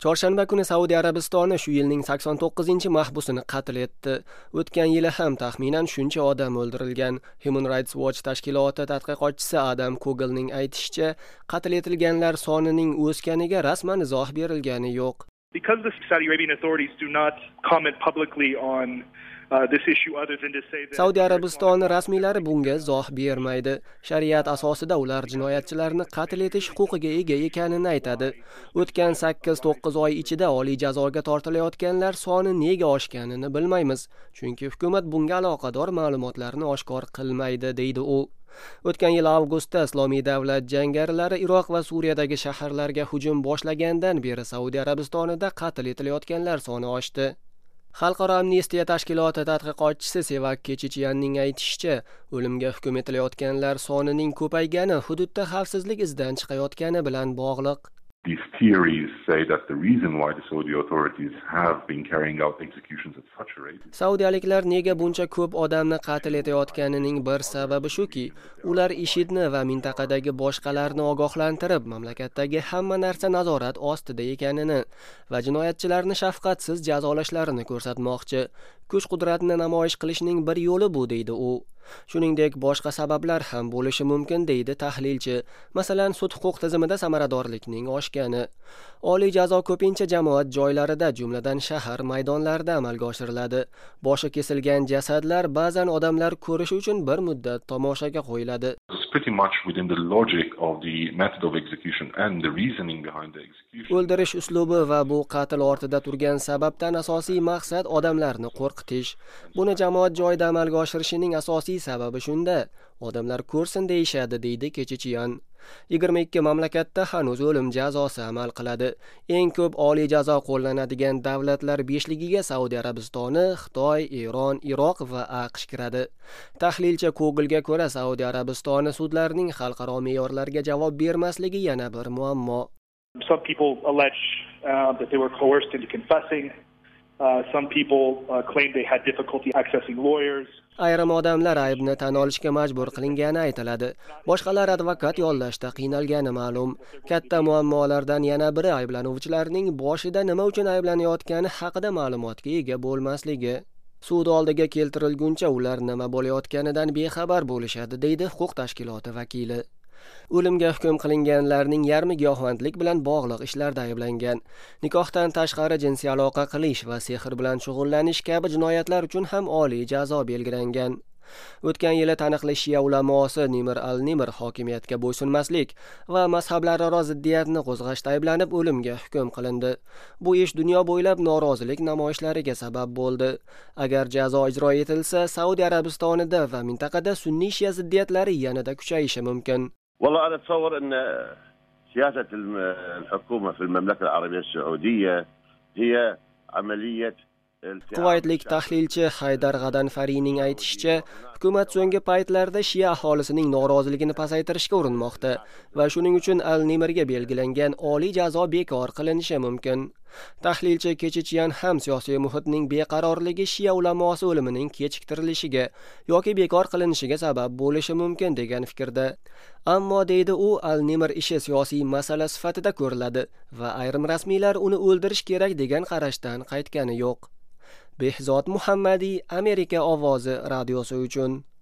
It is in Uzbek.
Chorshanba kuni Saudiya Arabistoni shu yilning 89-mahbusini qatl etdi. O'tgan yili ham taxminan shuncha odam o'ldirilgan. Human Rights Watch tashkiloti tadqiqotchisi Adam Kogelning aytishicha, qatl etilganlar sonining o'sganiga rasman izoh berilgani yo'q. Because the Saudi Arabian authorities do not comment publicly on this issue other than to say that Saudiya Arabistoni rasmiylari bunga izoh bermaydi. Shariat asosida ular jinoyatchilarni qatl etish huquqiga ega ekanini aytadi. O'tgan 8-9 oy ichida oliy jazoga tortilayotganlar soni nega oshganini bilmaymiz, chunki hukumat bunga aloqador ma'lumotlarni oshkor qilmaydi, deydi u. O'tgan yil avgustda Islomiy davlat jangarilari Iroq va Suriyadagi shaharlarga hujum boshlagandan beri Saudiya Arabistonida qatl etilayotganlar soni oshdi. Xalqaro amnistiya tashkiloti tadqiqotchisi Sevak Kechichiyanning aytishicha, o'limga hukm etilayotganlar sonining ko'paygani hududda xavfsizlik izdan chiqayotgani bilan bog'liq. These theories say that the reason why the Saudi authorities have been carrying out executions at such a rate. Saudiyaliklar nega buncha ko'p odamni qatl etayotganining bir sababi shuki, ular IShIDni va mintaqadagi boshqalarni ogohlantirib, mamlakatdagi hamma narsa nazorat ostida ekanini va jinoyatchilarni shafqatsiz jazolashlarini ko'rsatmoqchi. Kuch-qudratni namoyish qilishning bir yo'li bu, deydi u. Shuningdek, boshqa sabablar ham bo'lishi mumkin, deydi tahlilchi. Masalan, sud huquq tizimida samaradorlikning oshgani. Oliy jazo ko'pincha jamoat joylarida, jumladan shahar maydonlarida amalga oshiriladi. Boshi kesilgan jasadlar ba'zan odamlar ko'rish uchun bir muddat tomoshaga qo'yiladi. It's pretty much within the logic of the method of execution and the reasoning behind the execution. O'ldirish uslubi va bu qatl ortida turgan sababdan asosiy maqsad odamlarni qo'rqitish. Buni jamoat joyida amalga oshirishining asosiy sababi shunda. Odamlar ko'rsin deyishadi, deydi Kechichiyan. 22 mamlakatda hanuz o'lim jazosi amal qiladi. Eng ko'p oliy jazo qo'llanadigan davlatlar 5ligiga Saudiya Arabistoni, Xitoy, Eron, Iroq va AQSh kiradi. Tahlilchi Kogelga ko'ra, Saudiya Arabistoni sudlarining xalqaro me'yorlarga javob bermasligi yana bir muammo. some people allege that they were coerced into confessing. Some people claim they had difficulty accessing lawyers. Ayrim odamlar aybni tan olishga majbur qilingani aytiladi. Boshqalar advokat yollashda qiynalgani ma'lum. Katta muammolardan yana biri ayblanuvchilarning boshida nima uchun ayblanayotgani haqida ma'lumotga ega bo'lmasligi. Sud oldiga keltirilguncha ular nima bo'layotganidan bexabar bo'lishadi, deydi huquq tashkiloti vakili. O'limga hukm qilinganlarning yarmi giyohvandlik bilan bog'liq ishlarda ayblangan. Nikohdan tashqari jinsiy aloqa qilish va sehr bilan shug'ullanish kabi jinoyatlar uchun ham oliy jazo belgilangan. O'tgan yili taniqli Shia ulamosi Nimr al-Nimr hokimiyatga bo'ysunmaslik va mazhablararo ziddiyatni qo'zg'ashda ayblanib o'limga hukm qilindi. Bu ish dunyo bo'ylab norozilik namoyishlariga sabab bo'ldi. Agar jazo ijro etilsa, Saudiya Arabistonida va mintaqada sunniy Shia ziddiyatlari yanada kuchayishi mumkin. والله أنا أتصور أن سياسة الحكومة في المملكة العربية السعودية هي عملية Kuvaytlik tahlilchi Haydar G'adanfariyning aytishicha, hukumat so'nggi paytlarda Shia aholisining noroziligini pasaytirishga urinmoqda va shuning uchun Al-Nimirga belgilangan oliy jazo bekor qilinishi mumkin. Tahlilchi Kechichiyan ham siyosiy muhitning beqarorligi Shia ulamosi o'limining kechiktirilishiga yoki bekor qilinishiga sabab bo'lishi mumkin degan fikrda. Ammo deydi u, Al-Nimr ishi siyosiy masala sifatida ko'riladi va ayrim rasmiylar uni o'ldirish kerak degan qarashdan qaytgani yo'q. Behzod Muhammadi, Amerika ovozi radiosi uchun.